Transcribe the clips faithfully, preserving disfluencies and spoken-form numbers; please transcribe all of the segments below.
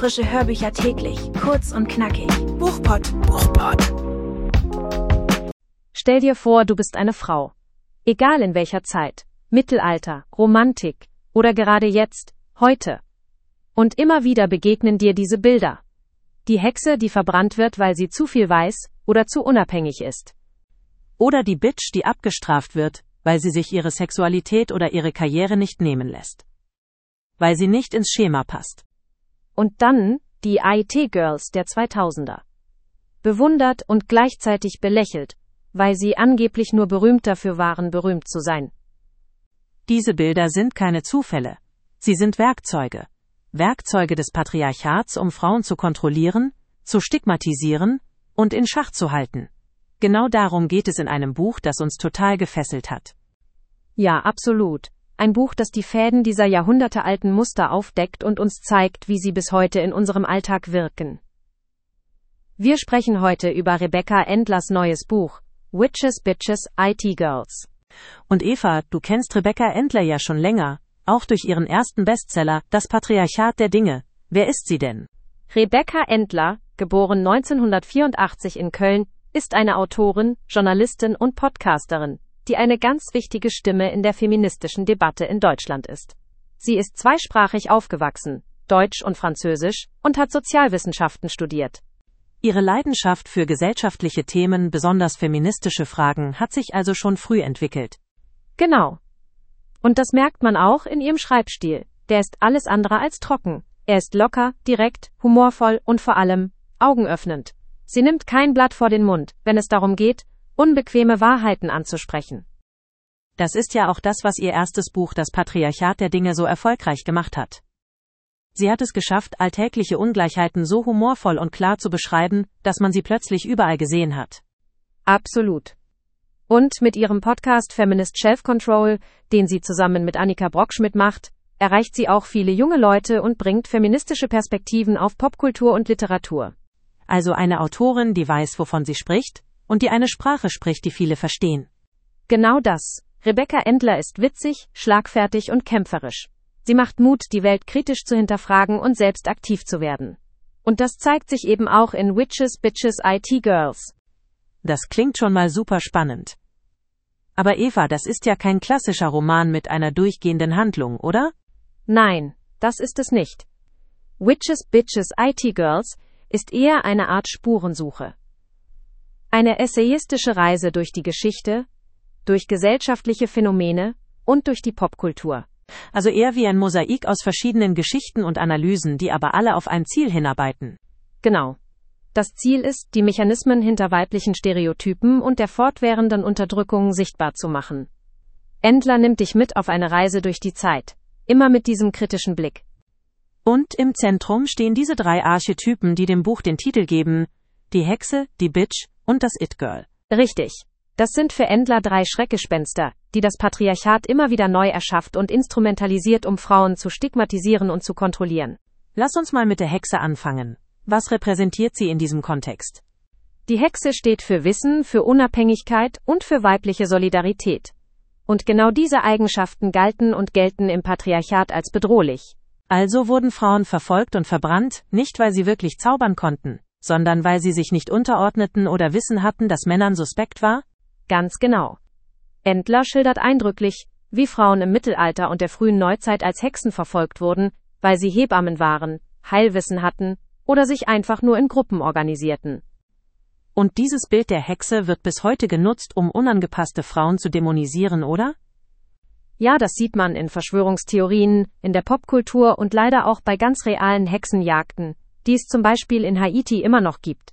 Frische Hörbücher täglich, kurz und knackig. Buchpott, Buchpott. Stell dir vor, du bist eine Frau. Egal in welcher Zeit, Mittelalter, Romantik oder gerade jetzt, heute. Und immer wieder begegnen dir diese Bilder. Die Hexe, die verbrannt wird, weil sie zu viel weiß oder zu unabhängig ist. Oder die Bitch, die abgestraft wird, weil sie sich ihre Sexualität oder ihre Karriere nicht nehmen lässt. Weil sie nicht ins Schema passt. Und dann die I T-Girls der zweitausender. Bewundert und gleichzeitig belächelt, weil sie angeblich nur berühmt dafür waren, berühmt zu sein. Diese Bilder sind keine Zufälle. Sie sind Werkzeuge. Werkzeuge des Patriarchats, um Frauen zu kontrollieren, zu stigmatisieren und in Schach zu halten. Genau darum geht es in einem Buch, das uns total gefesselt hat. Ja, absolut. Ein Buch, das die Fäden dieser jahrhundertealten Muster aufdeckt und uns zeigt, wie sie bis heute in unserem Alltag wirken. Wir sprechen heute über Rebecca Endlers neues Buch, Witches, Bitches, I T-Girls. Und Eva, du kennst Rebecca Endler ja schon länger, auch durch ihren ersten Bestseller, Das Patriarchat der Dinge. Wer ist sie denn? Rebecca Endler, geboren neunzehnhundertvierundachtzig in Köln, ist eine Autorin, Journalistin und Podcasterin, die eine ganz wichtige Stimme in der feministischen Debatte in Deutschland ist. Sie ist zweisprachig aufgewachsen, Deutsch und Französisch, und hat Sozialwissenschaften studiert. Ihre Leidenschaft für gesellschaftliche Themen, besonders feministische Fragen, hat sich also schon früh entwickelt. Genau. Und das merkt man auch in ihrem Schreibstil. Der ist alles andere als trocken. Er ist locker, direkt, humorvoll und vor allem augenöffnend. Sie nimmt kein Blatt vor den Mund, wenn es darum geht, unbequeme Wahrheiten anzusprechen. Das ist ja auch das, was ihr erstes Buch Das Patriarchat der Dinge so erfolgreich gemacht hat. Sie hat es geschafft, alltägliche Ungleichheiten so humorvoll und klar zu beschreiben, dass man sie plötzlich überall gesehen hat. Absolut. Und mit ihrem Podcast Feminist Self-Control, den sie zusammen mit Annika Brockschmidt macht, erreicht sie auch viele junge Leute und bringt feministische Perspektiven auf Popkultur und Literatur. Also eine Autorin, die weiß, wovon sie spricht, und die eine Sprache spricht, die viele verstehen. Genau das. Rebecca Endler ist witzig, schlagfertig und kämpferisch. Sie macht Mut, die Welt kritisch zu hinterfragen und selbst aktiv zu werden. Und das zeigt sich eben auch in Witches, Bitches, I T-Girls. Das klingt schon mal super spannend. Aber Eva, das ist ja kein klassischer Roman mit einer durchgehenden Handlung, oder? Nein, das ist es nicht. Witches, Bitches, I T-Girls ist eher eine Art Spurensuche. Eine essayistische Reise durch die Geschichte, durch gesellschaftliche Phänomene und durch die Popkultur. Also eher wie ein Mosaik aus verschiedenen Geschichten und Analysen, die aber alle auf ein Ziel hinarbeiten. Genau. Das Ziel ist, die Mechanismen hinter weiblichen Stereotypen und der fortwährenden Unterdrückung sichtbar zu machen. Endler nimmt dich mit auf eine Reise durch die Zeit, immer mit diesem kritischen Blick. Und im Zentrum stehen diese drei Archetypen, die dem Buch den Titel geben: die Hexe, die Bitch und das It-Girl. Richtig. Das sind für Endler drei Schreckgespenster, die das Patriarchat immer wieder neu erschafft und instrumentalisiert, um Frauen zu stigmatisieren und zu kontrollieren. Lass uns mal mit der Hexe anfangen. Was repräsentiert sie in diesem Kontext? Die Hexe steht für Wissen, für Unabhängigkeit und für weibliche Solidarität. Und genau diese Eigenschaften galten und gelten im Patriarchat als bedrohlich. Also wurden Frauen verfolgt und verbrannt, nicht weil sie wirklich zaubern konnten, sondern weil sie sich nicht unterordneten oder Wissen hatten, das Männern suspekt war? Ganz genau. Endler schildert eindrücklich, wie Frauen im Mittelalter und der frühen Neuzeit als Hexen verfolgt wurden, weil sie Hebammen waren, Heilwissen hatten oder sich einfach nur in Gruppen organisierten. Und dieses Bild der Hexe wird bis heute genutzt, um unangepasste Frauen zu dämonisieren, oder? Ja, das sieht man in Verschwörungstheorien, in der Popkultur und leider auch bei ganz realen Hexenjagden, die es zum Beispiel in Haiti immer noch gibt.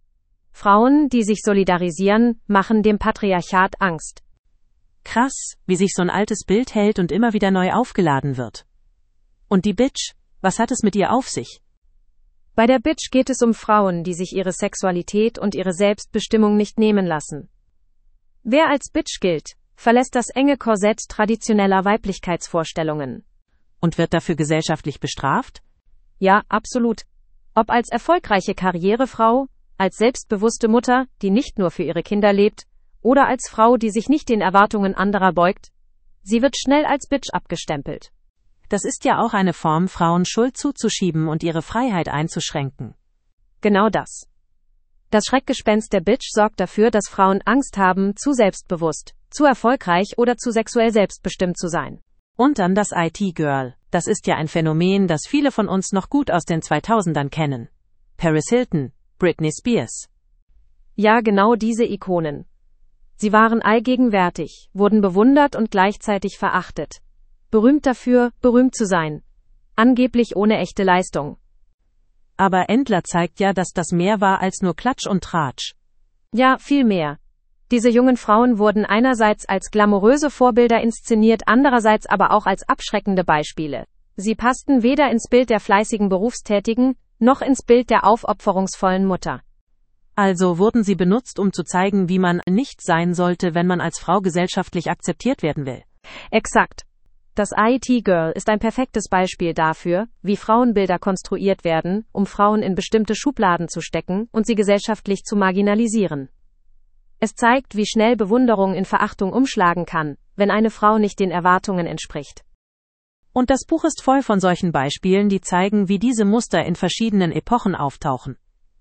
Frauen, die sich solidarisieren, machen dem Patriarchat Angst. Krass, wie sich so ein altes Bild hält und immer wieder neu aufgeladen wird. Und die Bitch, was hat es mit ihr auf sich? Bei der Bitch geht es um Frauen, die sich ihre Sexualität und ihre Selbstbestimmung nicht nehmen lassen. Wer als Bitch gilt, verlässt das enge Korsett traditioneller Weiblichkeitsvorstellungen. Und wird dafür gesellschaftlich bestraft? Ja, absolut. Ob als erfolgreiche Karrierefrau, als selbstbewusste Mutter, die nicht nur für ihre Kinder lebt, oder als Frau, die sich nicht den Erwartungen anderer beugt, sie wird schnell als Bitch abgestempelt. Das ist ja auch eine Form, Frauen Schuld zuzuschieben und ihre Freiheit einzuschränken. Genau das. Das Schreckgespenst der Bitch sorgt dafür, dass Frauen Angst haben, zu selbstbewusst, zu erfolgreich oder zu sexuell selbstbestimmt zu sein. Und dann das I T-Girl. Das ist ja ein Phänomen, das viele von uns noch gut aus den zweitausendern kennen. Paris Hilton, Britney Spears. Ja, genau diese Ikonen. Sie waren allgegenwärtig, wurden bewundert und gleichzeitig verachtet. Berühmt dafür, berühmt zu sein. Angeblich ohne echte Leistung. Aber Endler zeigt ja, dass das mehr war als nur Klatsch und Tratsch. Ja, viel mehr. Diese jungen Frauen wurden einerseits als glamouröse Vorbilder inszeniert, andererseits aber auch als abschreckende Beispiele. Sie passten weder ins Bild der fleißigen Berufstätigen, noch ins Bild der aufopferungsvollen Mutter. Also wurden sie benutzt, um zu zeigen, wie man nicht sein sollte, wenn man als Frau gesellschaftlich akzeptiert werden will. Exakt. Das I T-Girl ist ein perfektes Beispiel dafür, wie Frauenbilder konstruiert werden, um Frauen in bestimmte Schubladen zu stecken und sie gesellschaftlich zu marginalisieren. Es zeigt, wie schnell Bewunderung in Verachtung umschlagen kann, wenn eine Frau nicht den Erwartungen entspricht. Und das Buch ist voll von solchen Beispielen, die zeigen, wie diese Muster in verschiedenen Epochen auftauchen.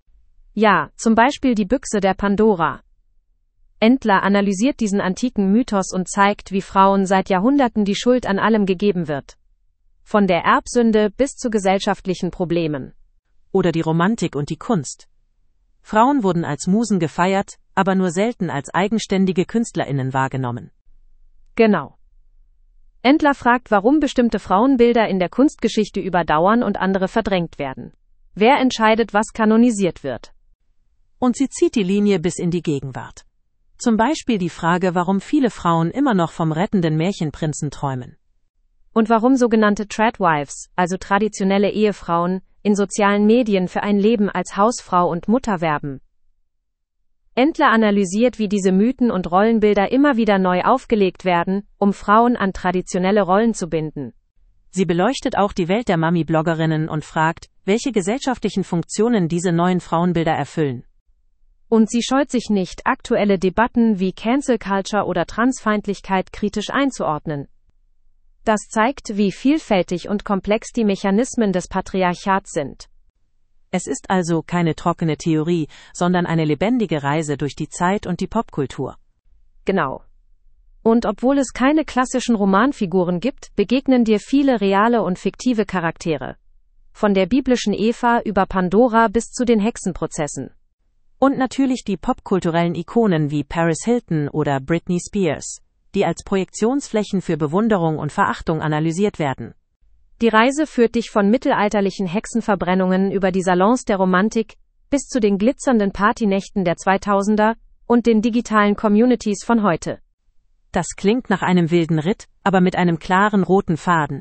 Ja, zum Beispiel die Büchse der Pandora. Endler analysiert diesen antiken Mythos und zeigt, wie Frauen seit Jahrhunderten die Schuld an allem gegeben wird. Von der Erbsünde bis zu gesellschaftlichen Problemen. Oder die Romantik und die Kunst. Frauen wurden als Musen gefeiert, aber nur selten als eigenständige KünstlerInnen wahrgenommen. Genau. Endler fragt, warum bestimmte Frauenbilder in der Kunstgeschichte überdauern und andere verdrängt werden. Wer entscheidet, was kanonisiert wird? Und sie zieht die Linie bis in die Gegenwart. Zum Beispiel die Frage, warum viele Frauen immer noch vom rettenden Märchenprinzen träumen. Und warum sogenannte Tradwives, also traditionelle Ehefrauen, in sozialen Medien für ein Leben als Hausfrau und Mutter werben. Endler analysiert, wie diese Mythen und Rollenbilder immer wieder neu aufgelegt werden, um Frauen an traditionelle Rollen zu binden. Sie beleuchtet auch die Welt der Mami-Bloggerinnen und fragt, welche gesellschaftlichen Funktionen diese neuen Frauenbilder erfüllen. Und sie scheut sich nicht, aktuelle Debatten wie Cancel Culture oder Transfeindlichkeit kritisch einzuordnen. Das zeigt, wie vielfältig und komplex die Mechanismen des Patriarchats sind. Es ist also keine trockene Theorie, sondern eine lebendige Reise durch die Zeit und die Popkultur. Genau. Und obwohl es keine klassischen Romanfiguren gibt, begegnen dir viele reale und fiktive Charaktere. Von der biblischen Eva über Pandora bis zu den Hexenprozessen. Und natürlich die popkulturellen Ikonen wie Paris Hilton oder Britney Spears, die als Projektionsflächen für Bewunderung und Verachtung analysiert werden. Die Reise führt dich von mittelalterlichen Hexenverbrennungen über die Salons der Romantik bis zu den glitzernden Partynächten der zweitausender und den digitalen Communities von heute. Das klingt nach einem wilden Ritt, aber mit einem klaren roten Faden.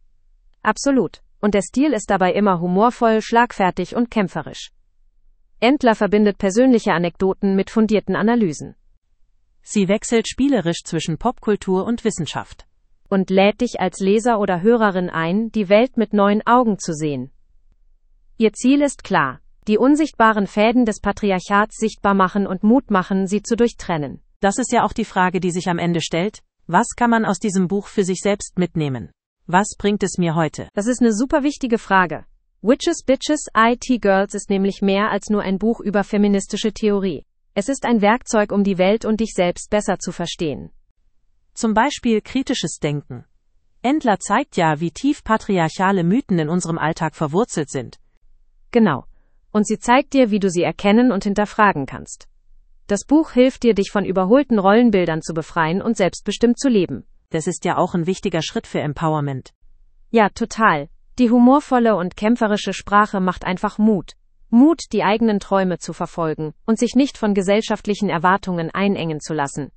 Absolut. Und der Stil ist dabei immer humorvoll, schlagfertig und kämpferisch. Endler verbindet persönliche Anekdoten mit fundierten Analysen. Sie wechselt spielerisch zwischen Popkultur und Wissenschaft. Und lädt dich als Leser oder Hörerin ein, die Welt mit neuen Augen zu sehen. Ihr Ziel ist klar: die unsichtbaren Fäden des Patriarchats sichtbar machen und Mut machen, sie zu durchtrennen. Das ist ja auch die Frage, die sich am Ende stellt. Was kann man aus diesem Buch für sich selbst mitnehmen? Was bringt es mir heute? Das ist eine super wichtige Frage. Witches, Bitches, I T-Girls ist nämlich mehr als nur ein Buch über feministische Theorie. Es ist ein Werkzeug, um die Welt und dich selbst besser zu verstehen. Zum Beispiel kritisches Denken. Endler zeigt ja, wie tief patriarchale Mythen in unserem Alltag verwurzelt sind. Genau. Und sie zeigt dir, wie du sie erkennen und hinterfragen kannst. Das Buch hilft dir, dich von überholten Rollenbildern zu befreien und selbstbestimmt zu leben. Das ist ja auch ein wichtiger Schritt für Empowerment. Ja, total. Die humorvolle und kämpferische Sprache macht einfach Mut. Mut, die eigenen Träume zu verfolgen und sich nicht von gesellschaftlichen Erwartungen einengen zu lassen.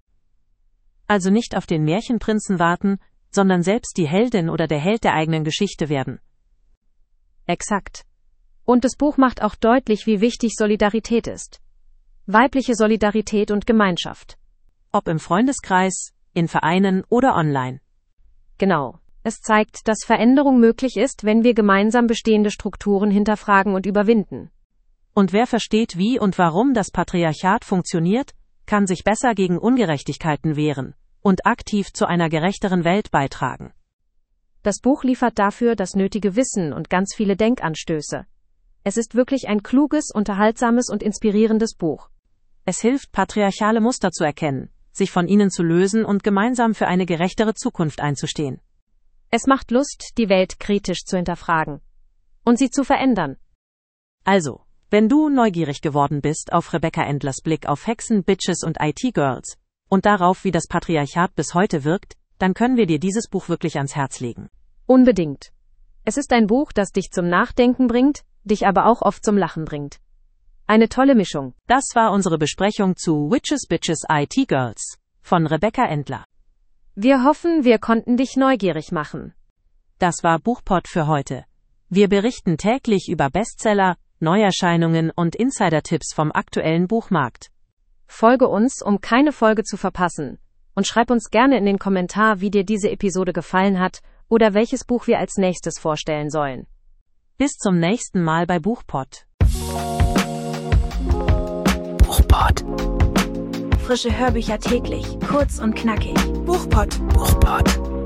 Also nicht auf den Märchenprinzen warten, sondern selbst die Heldin oder der Held der eigenen Geschichte werden. Exakt. Und das Buch macht auch deutlich, wie wichtig Solidarität ist. Weibliche Solidarität und Gemeinschaft. Ob im Freundeskreis, in Vereinen oder online. Genau. Es zeigt, dass Veränderung möglich ist, wenn wir gemeinsam bestehende Strukturen hinterfragen und überwinden. Und wer versteht, wie und warum das Patriarchat funktioniert, kann sich besser gegen Ungerechtigkeiten wehren und aktiv zu einer gerechteren Welt beitragen. Das Buch liefert dafür das nötige Wissen und ganz viele Denkanstöße. Es ist wirklich ein kluges, unterhaltsames und inspirierendes Buch. Es hilft, patriarchale Muster zu erkennen, sich von ihnen zu lösen und gemeinsam für eine gerechtere Zukunft einzustehen. Es macht Lust, die Welt kritisch zu hinterfragen und sie zu verändern. Also, wenn du neugierig geworden bist auf Rebecca Endlers Blick auf Hexen, Bitches und I T-Girls und darauf, wie das Patriarchat bis heute wirkt, dann können wir dir dieses Buch wirklich ans Herz legen. Unbedingt. Es ist ein Buch, das dich zum Nachdenken bringt, dich aber auch oft zum Lachen bringt. Eine tolle Mischung. Das war unsere Besprechung zu Witches, Bitches, I T-Girls von Rebecca Endler. Wir hoffen, wir konnten dich neugierig machen. Das war Buchpod für heute. Wir berichten täglich über Bestseller, Neuerscheinungen und Insider-Tipps vom aktuellen Buchmarkt. Folge uns, um keine Folge zu verpassen. Und schreib uns gerne in den Kommentar, wie dir diese Episode gefallen hat oder welches Buch wir als nächstes vorstellen sollen. Bis zum nächsten Mal bei Buchpod. Buchpod. Frische Hörbücher täglich, kurz und knackig. Buchpod. Buchpod.